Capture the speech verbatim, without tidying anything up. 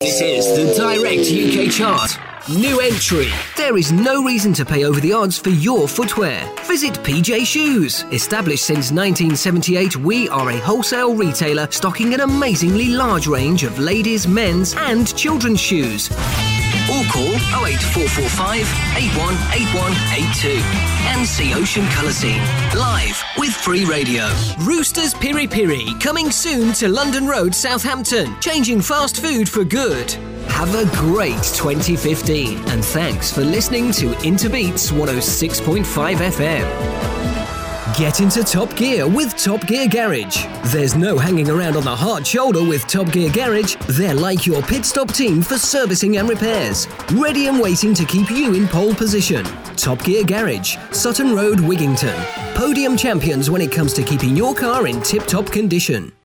This is the Direct U K Chart. New entry. There is no reason to pay over the odds for your footwear. Visit P J Shoes. Established since nineteen seventy-eight, we are a wholesale retailer stocking an amazingly large range of ladies, men's and children's shoes. Or call oh eight four four five, eight one eight one eight two and see Ocean Colour Scene live with free radio. Roosters Piri Piri coming soon to London Road, Southampton. Changing fast food for good. Have a great twenty fifteen and thanks for listening to Interbeats one oh six point five F M. Get into top gear with Top Gear Garage. There's no hanging around on the hard shoulder with Top Gear Garage. They're like your pit stop team for servicing and repairs. Ready and waiting to keep you in pole position. Top Gear Garage, Sutton Road, Wigington. Podium champions when it comes to keeping your car in tip-top condition.